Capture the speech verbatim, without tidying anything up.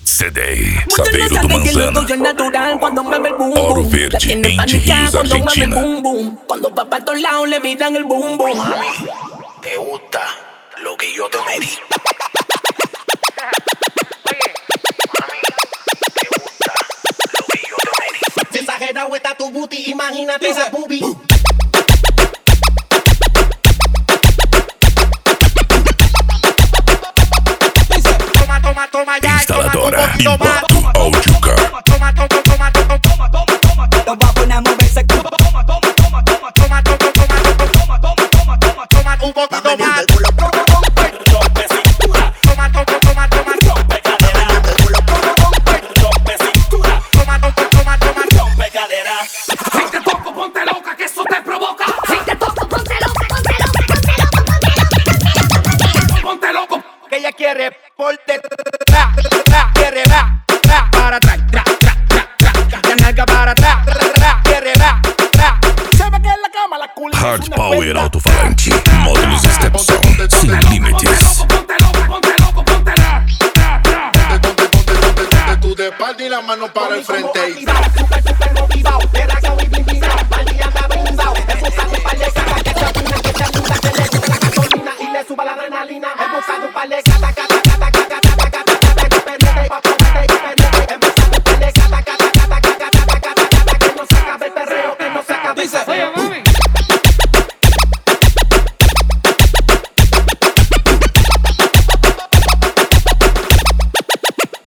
C D, Saveiro do Manzana, Ouro Verde, Indy Rios, Argentina. Cuando va para todos lados le miran el boom boom. Mami, ¿te gusta lo que yo te medí? Oye, Mami, ¿te gusta lo que yo te medí? Si exagerado está tu booty, imagínate esa boobie. toma, toma, toma ya. Instaladora Impacto Audiuca. Toma, toma, toma, toma, toma, toma, toma, toma, toma. Lo va a poner a moverse. Toma, toma, toma, toma, toma, toma, toma, toma, toma, toma, toma, toma, toma, un poquito más. Rompe cintura, Toma, toma, toma, toma, rompe cadera. Rompe cintura, toma, toma, toma, toma. rompe cadera. Si te toco, ponte loca, que eso te provoca. Si te toco, ponte loca, ponte loca, ponte loca, ponte loca, Ponte loco. Que ella quiere por detrás, tra, quiere ra, ra, para atrás, tra, tra, tra, tra, la nalga para atrás, tra, tra, quiere ra, ra. Se ve que en la cama la culpa es Hard una Power cuenta. Alto-Falante.